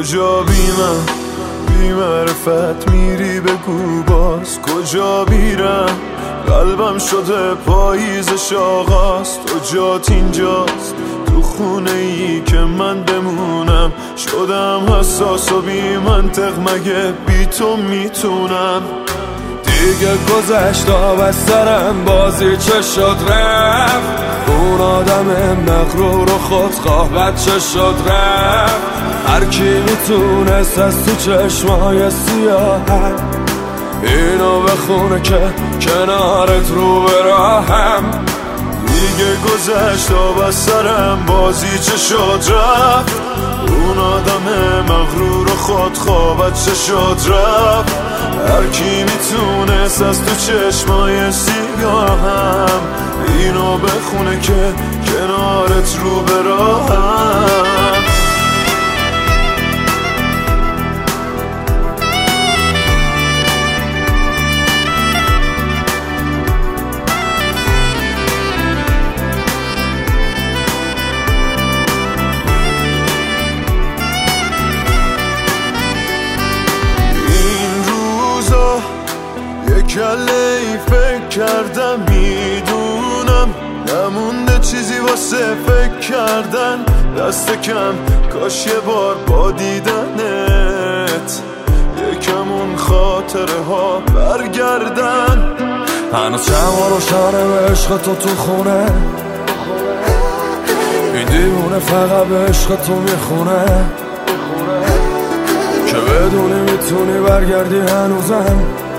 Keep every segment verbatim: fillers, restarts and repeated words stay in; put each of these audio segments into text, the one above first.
کجا بی من بی معرفت میری بگو باز کجا بیرم قلبم شده پاییزش آغاز تو جات اینجاست تو خونه ای که من بمونم شدم حساس و بی منطق مگه بی تو میتونم دیگه گذشت آب از سرم بازی چه شد رفت اون آدم مغرور و خودخواه بچه شد رفت هر کی میتونست از تو چشمای سیاهم اینو بخونه که کنارت رو به راهم دیگه گذشت آب از سرم بازی چه شد رفت اون آدم مغرور و خودخواه بچه شد رفت هر کی میتونست از تو چشمای سیاهم اینو بخونه که کنارت رو به راهم کله ای فکر کردم میدونم نمونده چیزی واسه فکر کردن دست کم کاش یه بار با دیدنت یکم اون خاطره ها برگردن هنوز شما روشنه به عشق تو تو خونه این دیوونه فقط به عشق تو میخونه که بدونی میتونی برگردی هنوزم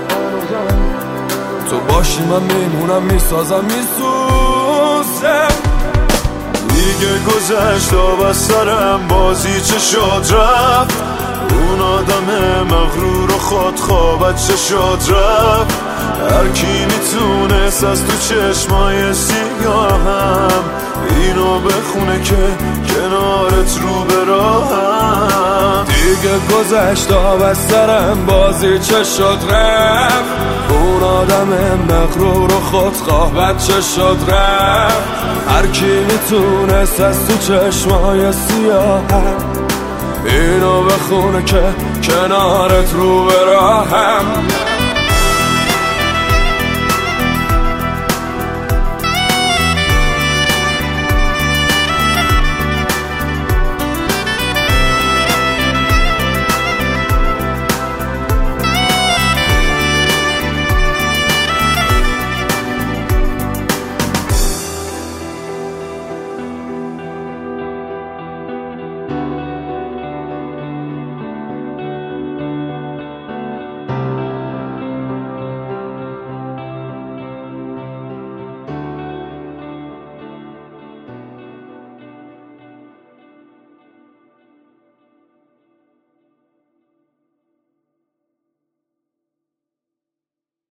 تو باشی من میمونم میسازم میسوزم دیگه گذشت آب از سرم بازی چه شد رفت اون آدم مغرور و خودخواه بچه شد رفت هر کی میتونست از تو چشمای سیاهم اینو بخونه که کنارت رو به راهم دیگه گذشت آب از سرم بازی چه شد رفت اون آدم مغرور و خودخواه بچه شد رفت هر کی میتونست از تو چشمای سیاهم اینو بخونه که کنارت رو به راهم